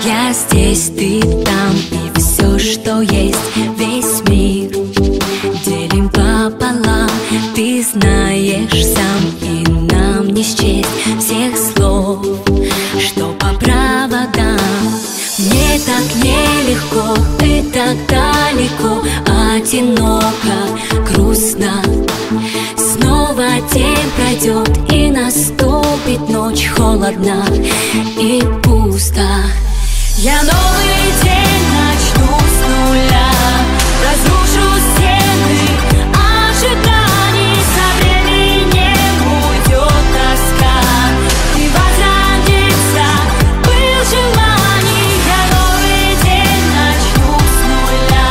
Я здесь, ты там, и все, что есть, весь мир делим пополам. Ты знаешь сам, и нам не счесть всех слов, что по проводам. Мне так нелегко, ты так далеко, одиноко, грустно. Снова день пройдет, и наступит ночь холодна и пусто. Я новый день начну с нуля, разрушу стены ожиданий. Со временем уйдет тоска, и возродится пыл желаний. Я новый день начну с нуля,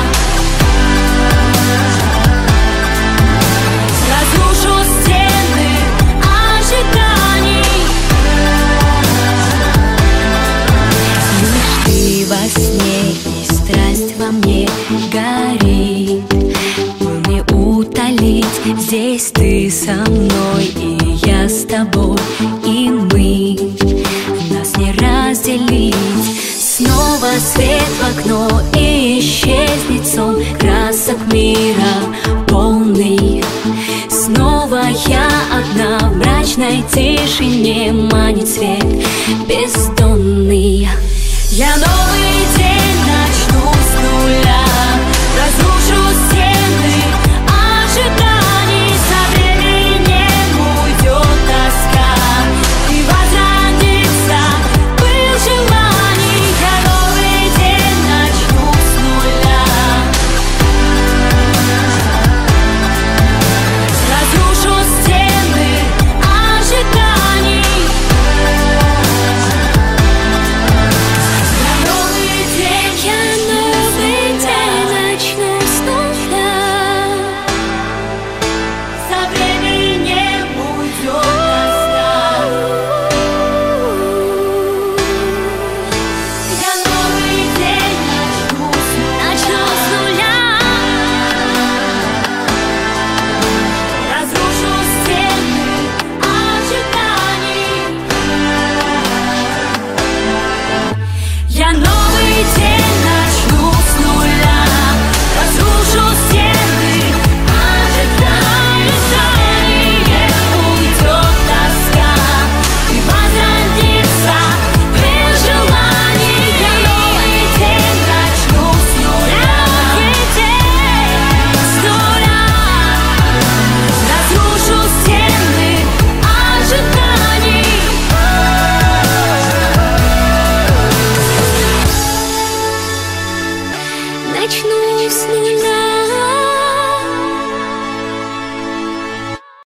разрушу стены ожиданий. Лишь ты во сне, и страсть во мне горит. Пыл не утолить, здесь ты со мной, и я с тобой, и мы, нас не разделить. Снова свет в окно, и исчезнет сон красок мира полный. Снова я одна в мрачной тишине, манит свет бездонный. Я новый день начну с нуля, разрушу стены ожиданий. Со временем уйдет тоска, и возродится пыл желаний. Я новый день начну с нуля, разрушу стены ожиданий. Я новый день начну с нуля, разрушу стены ожиданий. Уйдет тоска, и возродится пыл желаний. Я новый день начну с нуля, разрушу стены ожиданий. Начну с нуля.